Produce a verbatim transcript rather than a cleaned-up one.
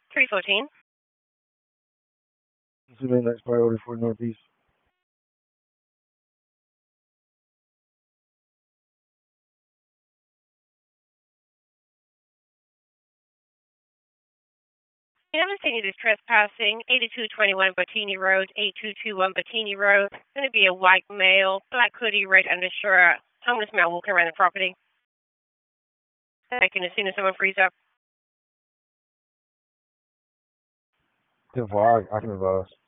three fourteen. This is the next priority for Northeast. The other thing is trespassing, eighty-two twenty-one Bottini Road, eighty-two twenty-one Bottini Road. It's going to be a white male, black hoodie, red undershirt, homeless man walking around the property. Checking as soon as someone frees up. ten four, I, I can advise.